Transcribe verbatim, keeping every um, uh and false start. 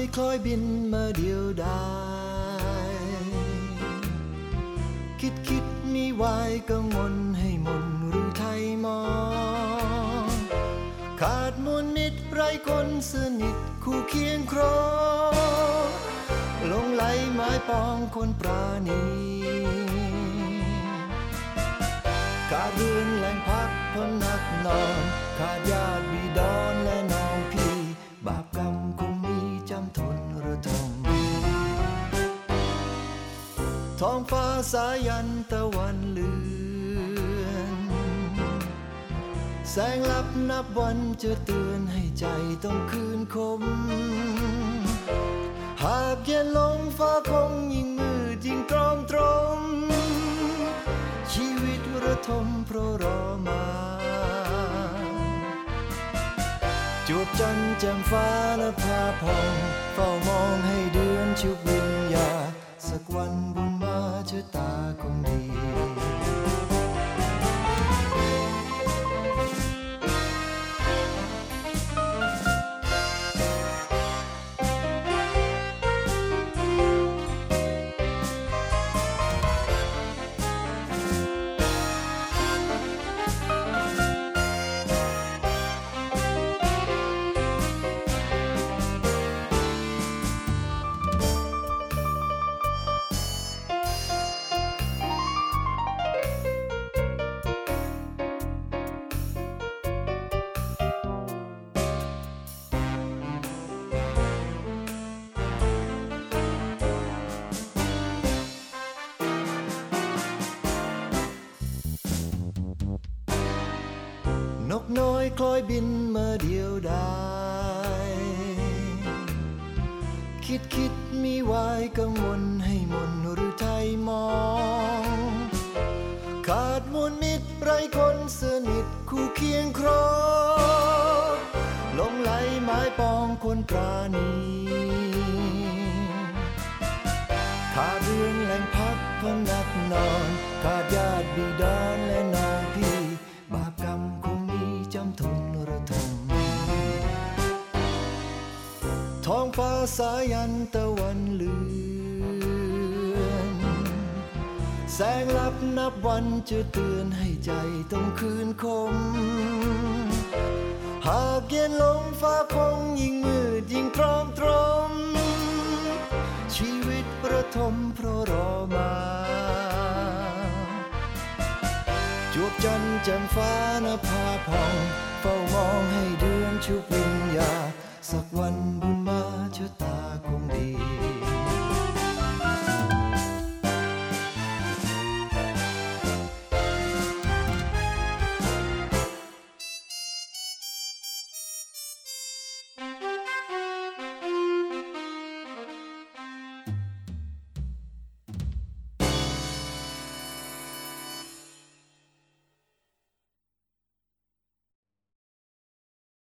คล้อยบินมาเดียวดายคิดคิดมีวายกังวลให้มนหรือไทยมองขาดมวลมิตรไร้คนสนิทคู่เคียงครองลงไหลไม้ปองคนปราณีขาดเรือนแหล่งพักพำนักนอนขาดญาติบิดรและน้องพี่บาปกรรมคงมีจำทนระทมท้องฟ้าสายันตะวันเลือนแสงลับนับวันจะเตือนให้ใจต้องคืนคมหากเย็นลงฟ้าคงยิ่งมืดยิ่งตรอมตรมชีวิตระทมเพราะรอมาจูบจันทร์แจ่มฟ้าและพาพองเฝ้ามองให้เดือนชุบวิญญาสักวันบุญมาชะตาคงดีนกน้อยคล้อยบินมาเดียวดายคิดคิดมีวายกังวลให้มนหรือไทยมองขาดมวลมิตรไร้คนสนิทคู่เคียงครองลงไหลไม้ปองคนปราณีขาดเรือนแหล่งพักพำนักนอนขาดญาติบิดรและน้องพี่บาปกรรมคงมีจำทนระทมท้องฟ้าสายันตะวันเลือนแสงลับนับวันจะเตือนให้ใจต้องคืนคมหากเย็นลงฟ้าคงยิ่งมืดยิ่งตรอมตรมชีวิตประทมเพราะรอมาจูบจันทร์แจ่มฟ้านภาพองเฝ้ามองให้เดือนชุบวิญญาสักวันบุญมาชะตาคงดี